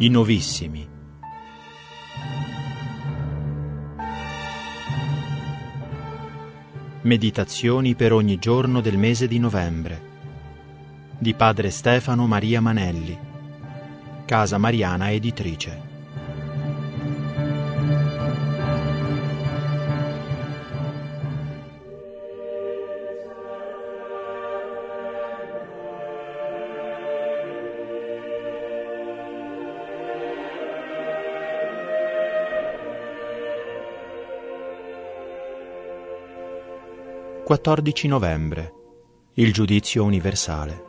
I Novissimi. Meditazioni per ogni giorno del mese di novembre di Padre Stefano Maria Manelli, Casa Mariana Editrice. (14 novembre). Il giudizio universale.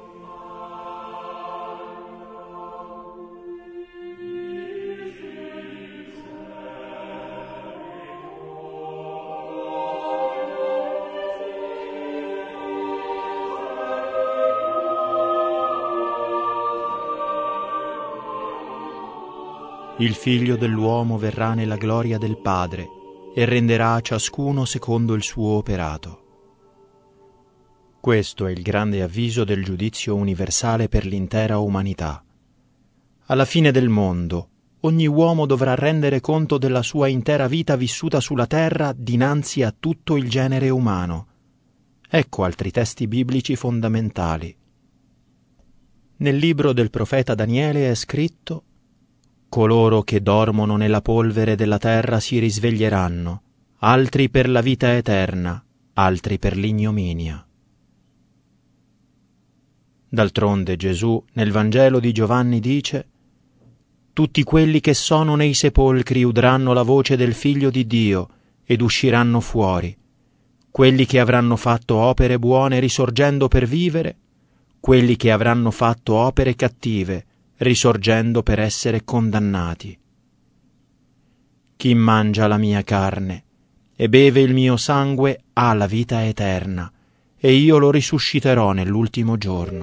Il Figlio dell'uomo verrà nella gloria del Padre e renderà a ciascuno secondo il suo operato. Questo è il grande avviso del giudizio universale per l'intera umanità. Alla fine del mondo, ogni uomo dovrà rendere conto della sua intera vita vissuta sulla terra dinanzi a tutto il genere umano. Ecco altri testi biblici fondamentali. Nel libro del profeta Daniele è scritto: coloro che dormono nella polvere della terra si risveglieranno, altri per la vita eterna, altri per l'ignominia. D'altronde Gesù nel Vangelo di Giovanni dice: tutti quelli che sono nei sepolcri udranno la voce del Figlio di Dio ed usciranno fuori, quelli che avranno fatto opere buone risorgendo per vivere, quelli che avranno fatto opere cattive risorgendo per essere condannati. Chi mangia la mia carne e beve il mio sangue ha la vita eterna, e io lo risusciterò nell'ultimo giorno.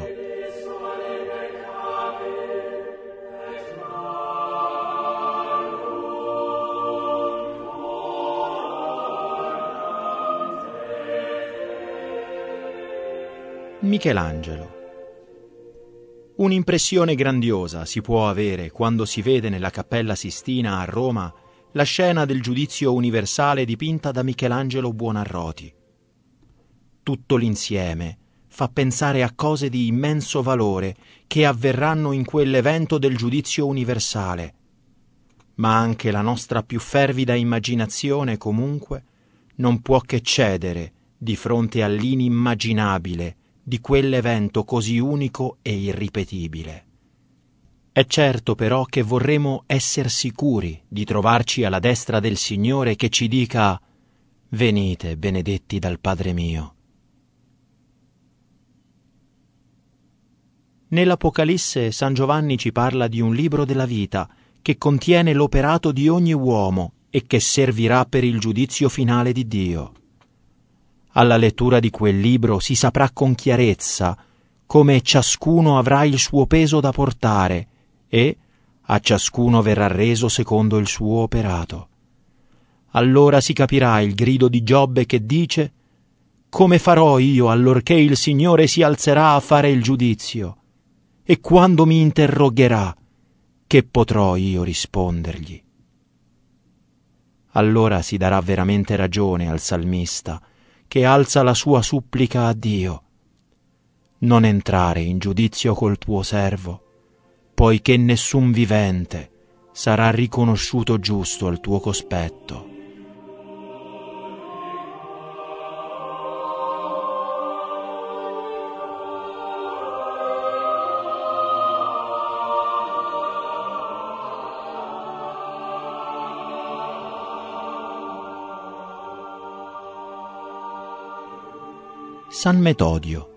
Michelangelo. Un'impressione grandiosa si può avere quando si vede nella Cappella Sistina a Roma la scena del giudizio universale dipinta da Michelangelo Buonarroti. Tutto l'insieme fa pensare a cose di immenso valore che avverranno in quell'evento del giudizio universale, ma anche la nostra più fervida immaginazione comunque non può che cedere di fronte all'inimmaginabile di quell'evento così unico e irripetibile. È certo però che vorremmo esser sicuri di trovarci alla destra del Signore che ci dica: venite, benedetti dal Padre mio. Nell'Apocalisse San Giovanni ci parla di un libro della vita che contiene l'operato di ogni uomo e che servirà per il giudizio finale di Dio. Alla lettura di quel libro si saprà con chiarezza come ciascuno avrà il suo peso da portare e a ciascuno verrà reso secondo il suo operato. Allora si capirà il grido di Giobbe che dice: come farò io allorché il Signore si alzerà a fare il giudizio? E quando mi interrogherà, che potrò io rispondergli? Allora si darà veramente ragione al salmista che alza la sua supplica a Dio: non entrare in giudizio col tuo servo, poiché nessun vivente sarà riconosciuto giusto al tuo cospetto. San Metodio.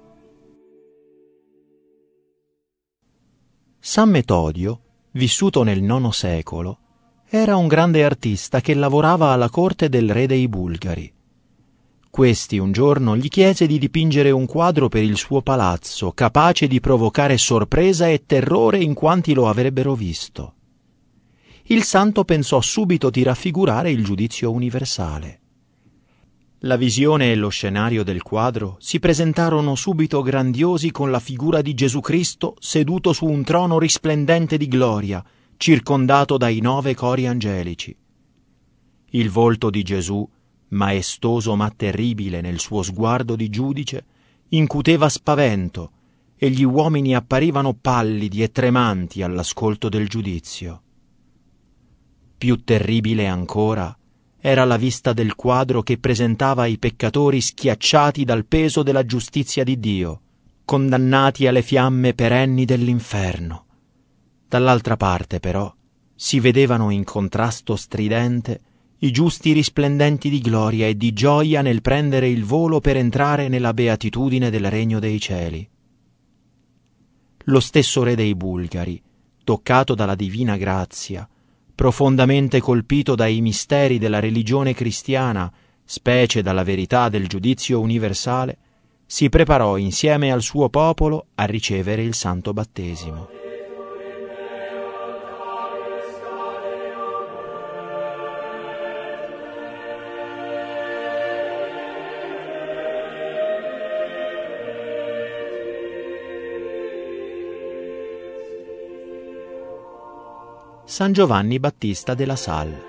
San Metodio, vissuto nel IX secolo, era un grande artista che lavorava alla corte del re dei Bulgari. Questi un giorno gli chiese di dipingere un quadro per il suo palazzo, capace di provocare sorpresa e terrore in quanti lo avrebbero visto. Il santo pensò subito di raffigurare il giudizio universale. La visione e lo scenario del quadro si presentarono subito grandiosi con la figura di Gesù Cristo seduto su un trono risplendente di gloria, circondato dai 9 cori angelici. Il volto di Gesù, maestoso ma terribile nel suo sguardo di giudice, incuteva spavento e gli uomini apparivano pallidi e tremanti all'ascolto del giudizio. Più terribile ancora era la vista del quadro che presentava i peccatori schiacciati dal peso della giustizia di Dio, condannati alle fiamme perenni dell'inferno. Dall'altra parte, però, si vedevano in contrasto stridente i giusti risplendenti di gloria e di gioia nel prendere il volo per entrare nella beatitudine del regno dei cieli. Lo stesso re dei Bulgari, toccato dalla divina grazia, profondamente colpito dai misteri della religione cristiana, specie dalla verità del giudizio universale, si preparò insieme al suo popolo a ricevere il santo battesimo. San Giovanni Battista della Salle.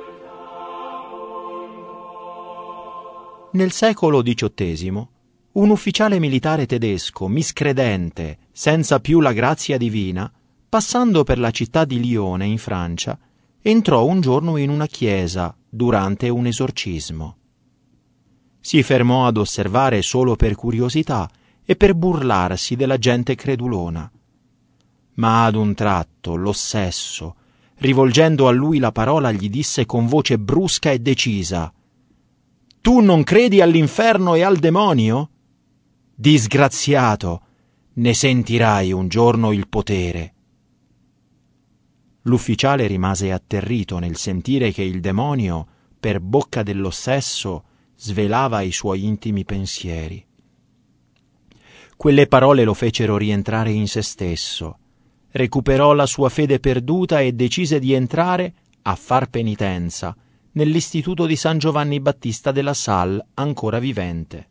Nel secolo XVIII, un ufficiale militare tedesco, miscredente, senza più la grazia divina, passando per la città di Lione in Francia, entrò un giorno in una chiesa durante un esorcismo. Si fermò ad osservare solo per curiosità e per burlarsi della gente credulona. Ma ad un tratto l'ossesso, rivolgendo a lui la parola, gli disse con voce brusca e decisa: «Tu non credi all'inferno e al demonio? Disgraziato, ne sentirai un giorno il potere». L'ufficiale rimase atterrito nel sentire che il demonio, per bocca dell'ossesso, svelava i suoi intimi pensieri. Quelle parole lo fecero rientrare in se stesso. Recuperò la sua fede perduta e decise di entrare a far penitenza nell'istituto di San Giovanni Battista della Salle, ancora vivente.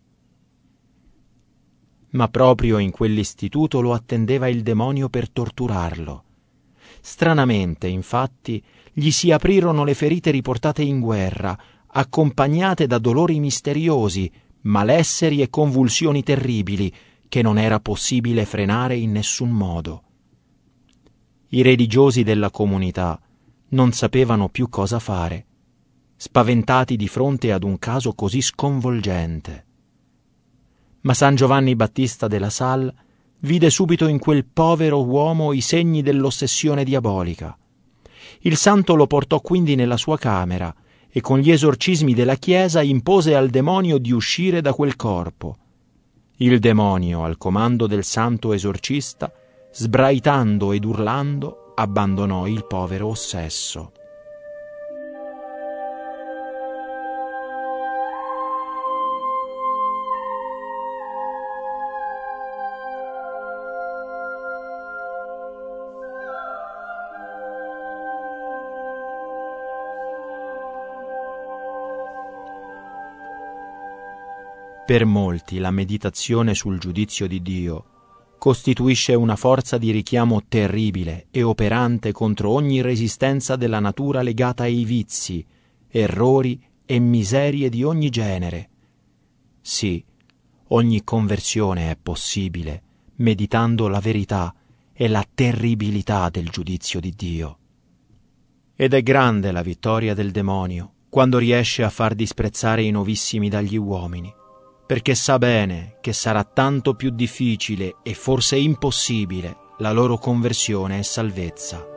Ma proprio in quell'istituto lo attendeva il demonio per torturarlo. Stranamente, infatti, gli si aprirono le ferite riportate in guerra, accompagnate da dolori misteriosi, malesseri e convulsioni terribili che non era possibile frenare in nessun modo. I religiosi della comunità non sapevano più cosa fare, spaventati di fronte ad un caso così sconvolgente. Ma San Giovanni Battista della Salle vide subito in quel povero uomo i segni dell'ossessione diabolica. Il santo lo portò quindi nella sua camera e con gli esorcismi della Chiesa impose al demonio di uscire da quel corpo. Il demonio, al comando del santo esorcista, sbraitando ed urlando, abbandonò il povero ossesso. Per molti la meditazione sul giudizio di Dio costituisce una forza di richiamo terribile e operante contro ogni resistenza della natura legata ai vizi, errori e miserie di ogni genere. Sì, ogni conversione è possibile meditando la verità e la terribilità del giudizio di Dio. Ed è grande la vittoria del demonio quando riesce a far disprezzare i novissimi dagli uomini, perché sa bene che sarà tanto più difficile e forse impossibile la loro conversione e salvezza.